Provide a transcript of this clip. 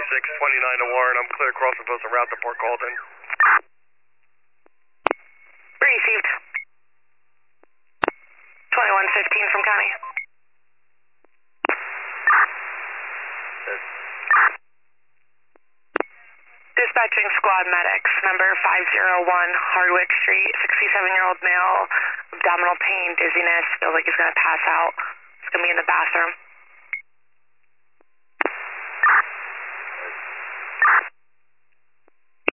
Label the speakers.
Speaker 1: 629 to Warren. I'm clear across the post and route to Port Colton.
Speaker 2: Received. 2115 from County. Dispatching squad medics, number 501 Hardwick Street, 67-year-old male, abdominal pain, dizziness, feels like he's going to pass out. He's going to be in the bathroom.